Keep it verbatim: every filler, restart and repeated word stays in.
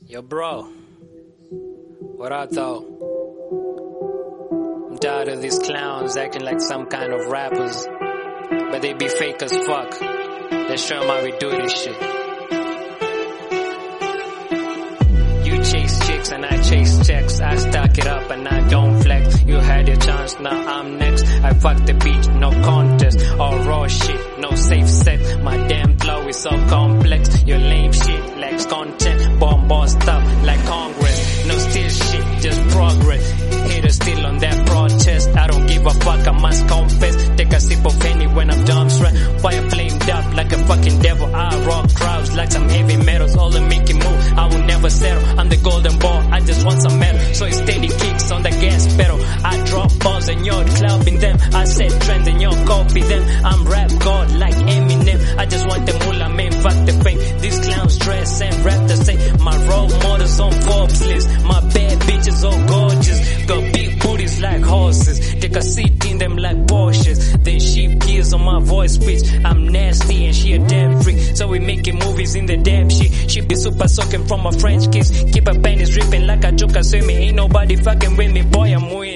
Yo, bro. What up, though? I'm tired of these clowns acting like some kind of rappers, but they be fake as fuck. Let's show them how we do this shit. You chase chicks and I chase checks. I stack it up and I don't flex. You had your chance, now I'm next. I fuck the beat, no contest. All raw shit, no safe set. My damn flow is so complex. Your lame shit lacks content. Bomb bossed up like Congress. No still shit, just progress. Haters still on that protest. I don't give a fuck, I must confess. Take a sip of Henny when I'm dumbstruck. Fire flamed up like a fucking devil. I rock crowds like some heavy metals. All the making move, I will never settle. I'm the golden ball, I just want some metal. So it's steady kicks on the gas pedal. I drop balls and you're clubbing them. I set trends and you're copy them. I'm rap god like Eminem. I just want the moolah, man, fuck the fame. These clowns dress and rap the same. My role models on Forbes list. My bad bitches all gorgeous. Got big booties like horses. Take a seat in them like Porsches. Then shift gears on my voice pitch. I'm nasty and she a damn freak. So we making movies in the damn shit. She be super soaking from a French kiss. Keep her panties dripping like a joker swimming. Ain't nobody fucking with me, boy, I'm moving.